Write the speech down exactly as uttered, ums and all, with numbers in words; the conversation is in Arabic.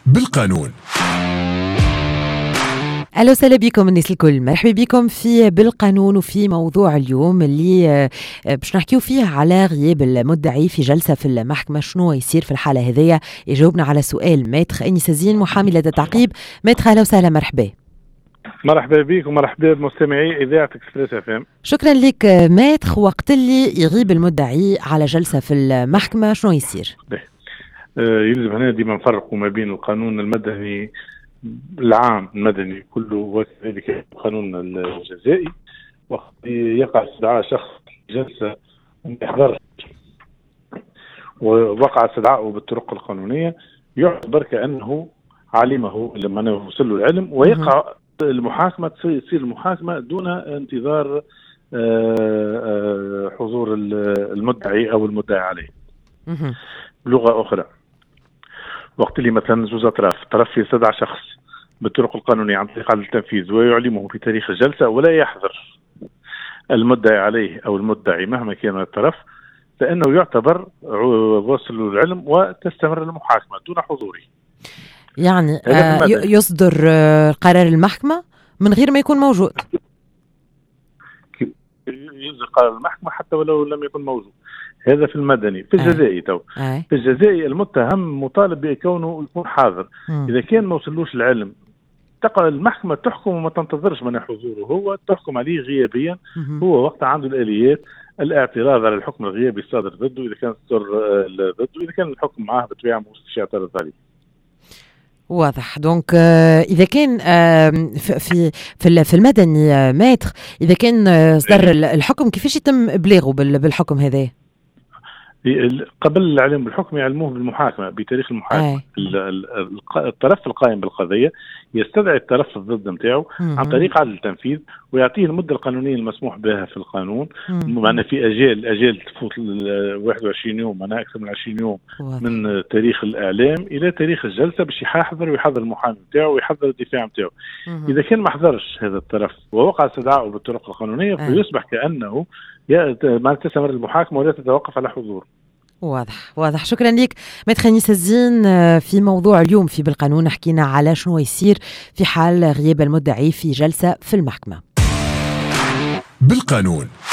بالقانون. أهلا وسهلا بكم الناس الكل، مرحبا بكم في بالقانون. وفي موضوع اليوم اللي باش نحكيو فيه على غياب المدعي في جلسة في المحكمة، شنو يصير في الحالة هذية. يجاوبنا على سؤال ماتخ أنيس الزين، محامي لدى التعقيب. ماتخ أهلا وسهلا، مرحبا. مرحبا بك ومرحبا بمستمعي إذاعة إكسبريس اف ام. شكرا لك ماتخ. وقت اللي يغيب المدعي على جلسة في المحكمة شنو يصير؟ آه يلزم هنا ديما نفرقوا ما بين القانون المدني العام المدني كله وكذلك القانون الجزائي. وقت يقع استدعاء شخص جلسة وما يحضرش ووقع استدعاءه بالطرق القانونية يعتبر كأنه علمه لما وصل له العلم، ويقع المحاكمة تصير المحاكمة دون انتظار حضور المدعي أو المدعي عليه. بلغة أخرى، وقت اللي مثلا زوز أطراف، طرف يستدعى شخص بالطرق القانونية عن طريق عدل التنفيذ ويعلمه في تاريخ الجلسة ولا يحضر المدعي عليه أو المدعي مهما كان الطرف، فإنه يعتبر وصل له العلم وتستمر المحاكمة دون حضوره. يعني آه يصدر آه قرار المحكمة من غير ما يكون موجود. يصدر قرار المحكمة حتى ولو لم يكن موجود. هذا في المدني. في الجزائي تو آه. في الجزائي المتهم مطالب بكونه يكون حاضر. م. إذا كان ما وصلوش العلم تقع المحكمة تحكم وما تنتظرش من حضوره، هو تحكم عليه غيابيا. م. هو وقت عنده الآليات الاعتراض على الحكم الغيابي الصادر ضده إذا كان صدر ضده، إذا كان الحكم معاه بطبيعة ما وصلش يعترض عليه. واضح. دونك إذا كان في في في المدني ماتر، إذا كان صدر الحكم كيفاش يتم إبلاغه بالحكم هذا؟ قبل الإعلام بالحكم يعلموه بالمحاكمة بتاريخ المحاكمة. الطرف القائم بالقضية يستدعي الطرف الضد نتاعو عن طريق عدل التنفيذ ويعطيه المدة القانونية المسموح بها في القانون. معنا في أجال أجال تفوت واحد وعشرين يوم، معنا أكثر من عشرين يوم من تاريخ الإعلام إلى تاريخ الجلسة باش يحضر ويحضر المحامي نتاعو ويحضر الدفاع نتاعو. إذا كان ما حضرش هذا الطرف ووقع استدعائه بالطرق القانونية فيصبح كأنه ما تستمر المحاكمة ولا تتوقف على حضور. واضح واضح. شكرا لك ماتخ أنيس الزين. في موضوع اليوم في بالقانون حكينا على شنو يصير في حال غياب المدعي في جلسة في المحكمة. بالقانون.